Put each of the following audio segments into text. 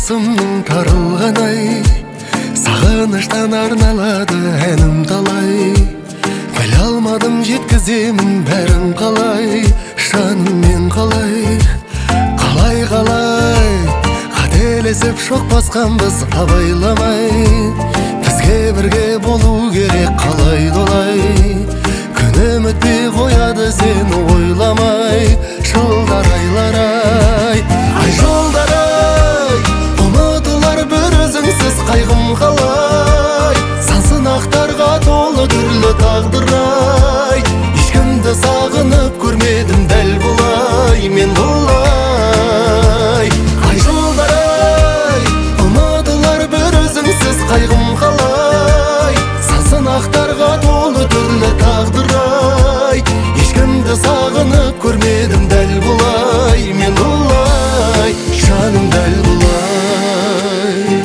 тылсымның тарылған ай, сағыныштан арналады әнім талай. Біле алмадым жеткіземін бәрін қалай, жаныммен қалай. Қалай қателесіп шоқ басқанбыз абайламай. Бізге бірге болу керек қалай. Күнім өтпей қояды сені ойламай. Жылдар айлар-ай, ай жолдар-ай, ұмытылар бір өзіңсіз қайғым қалай. Сан сынақтарға толы түрлі тағдыр-ай, ешкімді сағынып көрмедім дәл бұлай, мен бұлай. Ай жолдар-ай, ұмытылар бір өзіңсіз қайғым қалай. Сан сынақтарға толы түрлі тағдыр-ай, ешкімді сағынып көрмедім дәл бұлай, мен бұлай, жаным дәл бұлай.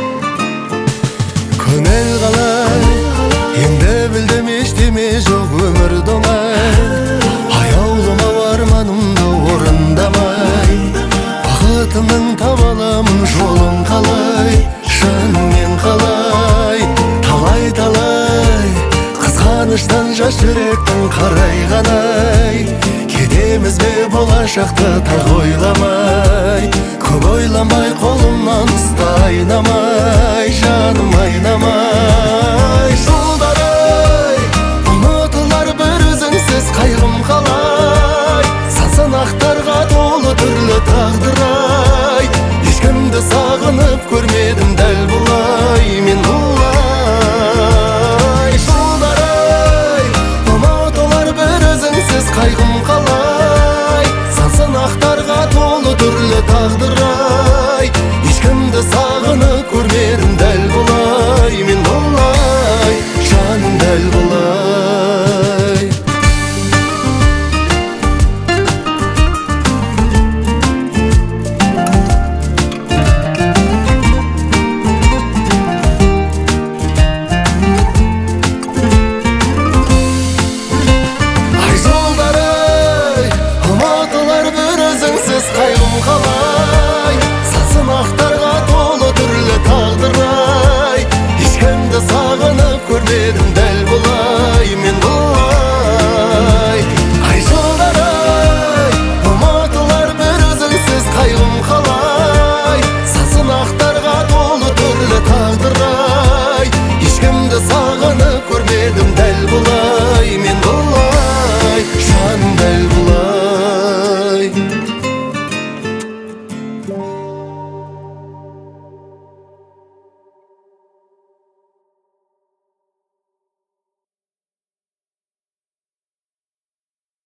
Көңіл қалай, енді білдім ештеме жоқ өмірді оңай. Аяулым арманымды орындамай, бақытымның таба аламын жолын қалай, жаныммен қалай. Талай қызғаныштан жас жүректің қарайғанай. Кетеміз бе болашақты тағы ойламай, көп ойланбай қолымнан ұста айнамай, жаным айнамай. Жолдар-ай, ұмытылар бір өзіңсіз қайғым қалай. Сан сынақтарға толы түрлі тағдыр-ай, ешкімді сағынып көрмедім дәл бұлай, мен бұлай. Қайғым қалай, сан сынақтарға толы түрлі тағдыр-ай, ешкімді сағынып көрмедім дәл бұлай, мен бұлай, жаным дәл бұлай. Қайғым қалай, сан сынақтарға толы түрлі тағдыр-ай, ешкімді сағынып көрмедім дәл бұлай, мен бұлай. Ай жолдар-ай, ұмытылар бір өзіңсіз қайғым қалай. Сан сынақтарға толы түрлі тағдыр-ай, ешкімді сағынып көрмедім дәл бұлай, мен бұлай.